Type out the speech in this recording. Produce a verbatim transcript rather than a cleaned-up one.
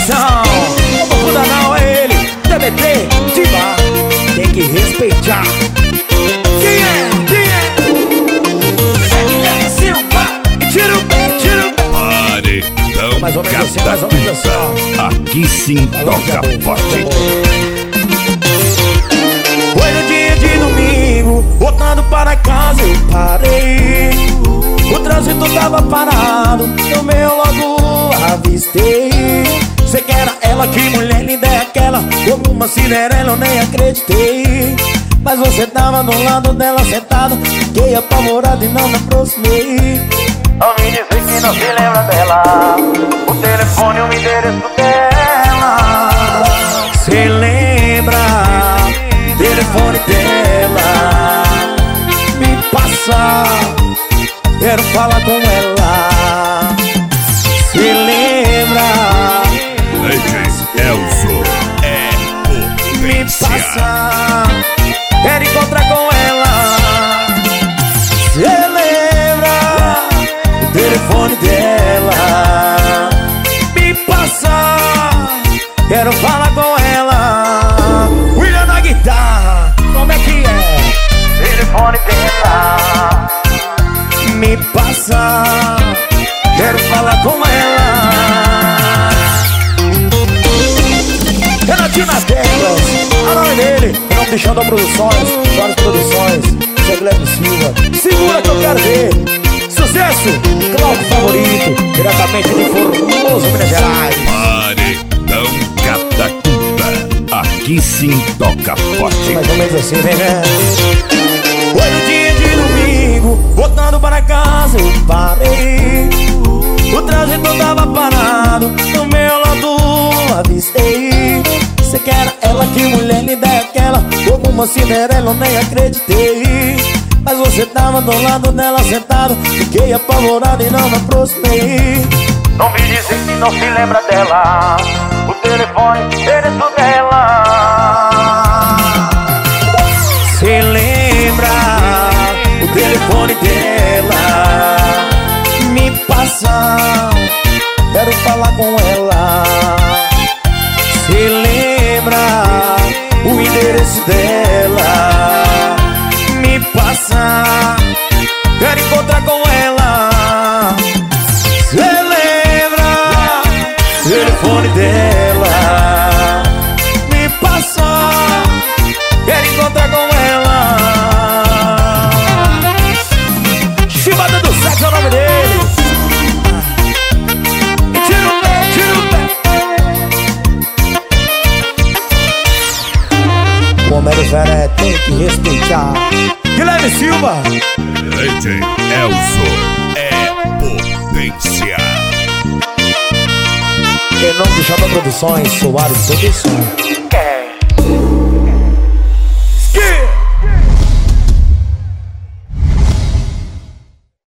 coração. Não muda não, é ele, T B T, Diva. Tem que respeitar. Quem é? Quem é? É Silva. Tira o pé, tira o pé. Paredão mais ou menos assim, mais ou menos assim. Aqui sim toca forte. Foi no dia de domingo, voltando para casa eu parei. O trânsito tava parado, no meu logo avistei. Sei que era ela, que mulher linda é aquela, como uma Cinderela eu nem acreditei. Mas você tava do lado dela sentado, fiquei apavorado e não me aproximei. Não me disse que não se lembra dela, o telefone e o endereço dela. Se lembra, telefone dela, me passa, quero falar com ela. Se lembra, D J Elzo é me passa, quero encontrar com ela. Se lembra, o telefone dela, me passa, quero falar com ela. William na guitarra, como é que é? Telefone dela, me passa, quero falar com ela. Renatinho nas teclas, a nome dele, o nome do Xandão Produções, várias produções, Zé Guilherme Silva. Segura que eu quero ver. Sucesso, Cláudio Favorito, diretamente de Formoso, Minas Gerais. Paredão Catacuta, aqui sim toca forte. Mais ou menos assim, vem, né? Foi no dia de domingo, voltando para casa eu parei. O trânsito tava parado, no meu lado avistei. Sei que era ela, que mulher linda é aquela, como uma Cinderela eu nem acreditei. Mas você tava do lado dela sentado, fiquei apavorado e não me aproximei. Não me disse que não se lembra dela, o telefone, o endereço dela. Se lembra, o telefone dela, me passa, quero falar com ela. Se lembra, o endereço dela, me passa, quero encontrar com ela. Se lembra, o telefone dela, me passa, quero encontrar com ela. Chibata do Sexo é o nome dele. E tira o pé, tira o pé. O homem velho tem que respeitar. Guilherme Silva, D J Elzo é potência. em nome de Xandão Produções, Soares Produções.